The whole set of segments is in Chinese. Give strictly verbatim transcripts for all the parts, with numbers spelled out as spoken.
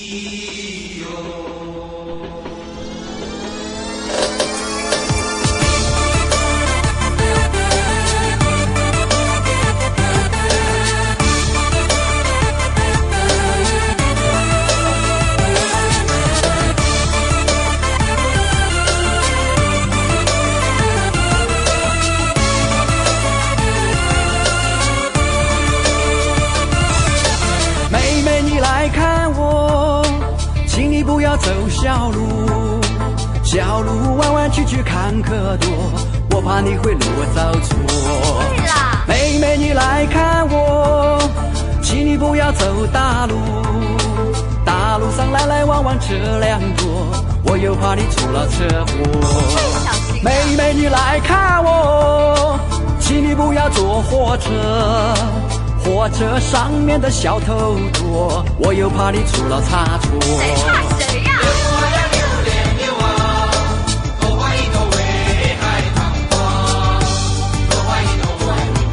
走小路，小路弯弯曲曲坎坷多，我怕你会路我走错。妹妹你来看我，请你不要走大路，大路上来来往往车辆多，我又怕你出了车祸。妹妹你来看我，请你不要坐火车，火车上面的小偷多，我又怕你出了差错。 谁怕谁呀？ 溜啊呀溜连溜啊，荷花一朵为海棠花，荷花一朵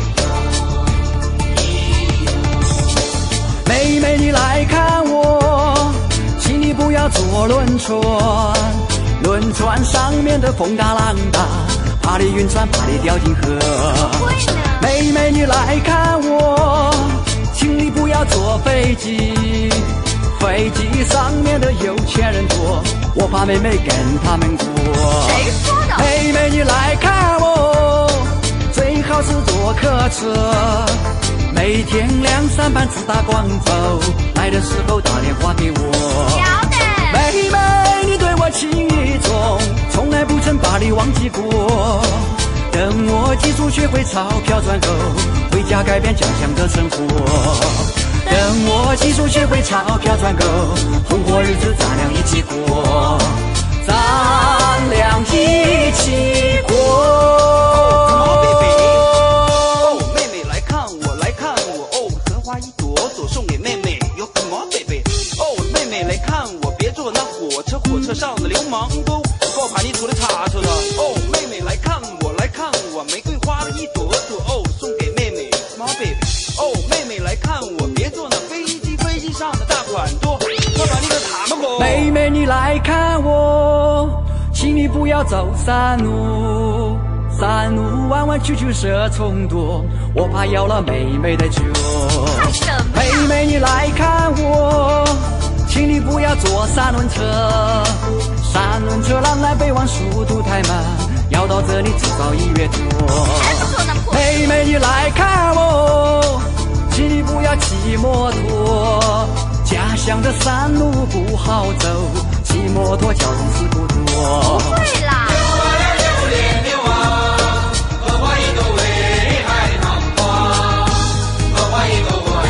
为妹妹你来看我，请你不要坐轮船，轮船上面的风大浪大，怕你晕船，怕你掉进河。妹妹你来看我，请你不要坐飞机，飞机上面的有钱人多，我怕妹妹跟他们过。 谁说的？ 妹妹你来看我，最好是坐客车，每天两三班直达广州，来的时候打电话给我。 晓得。 妹妹你对我情意重，从来不曾把你忘记过，等我技术学会钞票赚够，回家改变家乡的生活。等我技术学会钞票赚够，红火日子咱俩一起过，咱俩一起过。 哦，贝贝，哦，妹妹来看我，来看我，哦，荷花一朵朵送给妹妹，有什么贝贝？哦，妹妹来看我，别坐那火车，火车上的流氓多，我怕你出了差错了。哦，妹妹来看我，来看我，玫瑰花一朵朵，哦，送给妹妹，什么贝贝？哦，妹妹来看我，别坐那飞机，飞机上的大款多，我把你个塔么过。 妹妹你来看我，请你不要走山路，山路弯弯曲曲蛇虫多，我怕咬了妹妹的脚。妹妹你来看我，请你不要坐三轮车，三轮车南来北往速度太慢，要到这里至少一月多。妹妹你来看我，请你不要骑摩托，家乡的山路不好走，骑摩托交通事故多。 不会啦。 溜啊呀溜连溜啊，荷花一朵为海棠花，荷花一朵为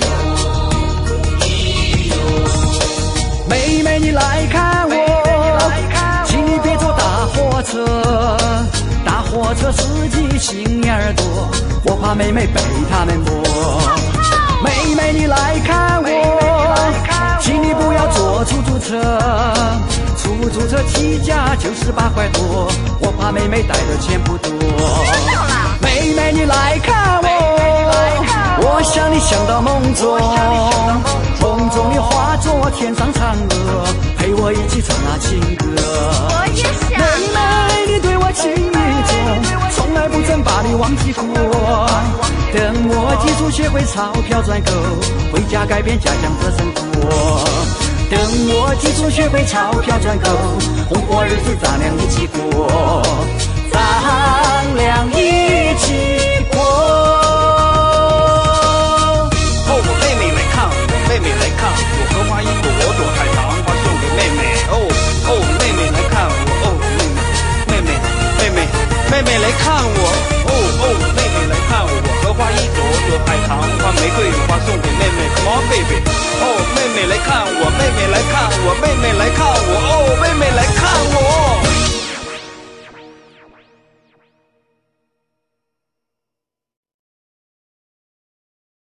妹妹你来看我，请你别坐大火车，大火车司机心眼儿多，我怕妹妹被他们摸。妹妹你来看我，请你不要坐出租车，出租车起价就是八块多，我怕妹妹带的钱不多。妹妹你来看我，我想你想到梦中，梦中你化作天上嫦娥，陪我一起唱那情歌。 我也想。 妹妹你对我情意重，从来不曾把你忘记过，等我技术学会钞票赚够，回家改变家乡的生活。等我技术学会钞票赚够，红火日子咱俩一起过，咱俩一起过。 哦，我妹妹来看我，妹妹来看我，荷花一朵朵海棠花送给妹妹。哦哦，妹妹来看我，哦妹妹妹妹妹妹妹妹来看我，哦哦妹妹来看我，荷花一朵朵海棠花玫瑰花送给妹妹，什么贝贝？哦妹妹来看我，妹妹来看我，妹妹来看